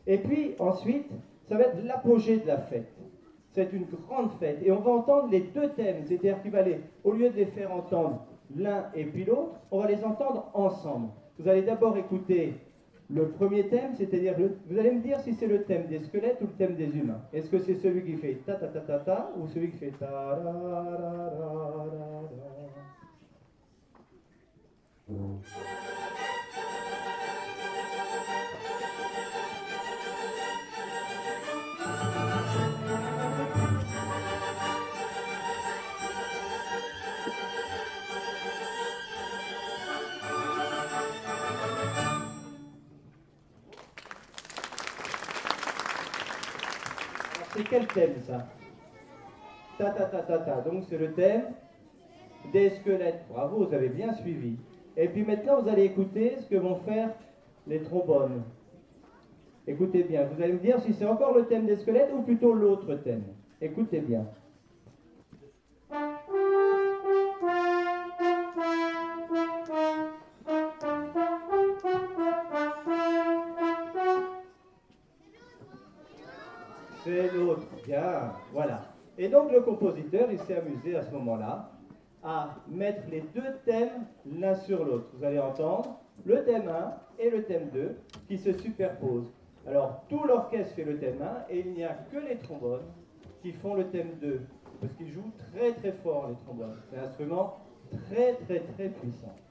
Et puis ensuite, ça va être l'apogée de la fête. C'est une grande fête. Et on va entendre les deux thèmes. C'est-à-dire qu'il va aller, au lieu de les faire entendre l'un et puis l'autre, on va les entendre ensemble. Vous allez d'abord écouter le premier thème, c'est-à-dire, vous allez me dire si c'est le thème des squelettes ou le thème des humains. Est-ce que c'est celui qui fait ta ta ta ta ta ou celui qui fait ta ra ra ra ra ra. C'est quel thème ça? Ta ta ta ta ta. Donc c'est le thème des squelettes. Bravo, vous avez bien suivi. Et puis maintenant, vous allez écouter ce que vont faire les trombones. Écoutez bien, vous allez me dire si c'est encore le thème des squelettes ou plutôt l'autre thème. Écoutez bien. C'est l'autre. Bien, voilà. Et donc le compositeur, il s'est amusé à ce moment-là à mettre les deux thèmes l'un sur l'autre. Vous allez entendre le thème 1 et le thème 2 qui se superposent. Alors tout l'orchestre fait le thème 1 et il n'y a que les trombones qui font le thème 2 parce qu'ils jouent très très fort les trombones. C'est un instrument très très très puissant.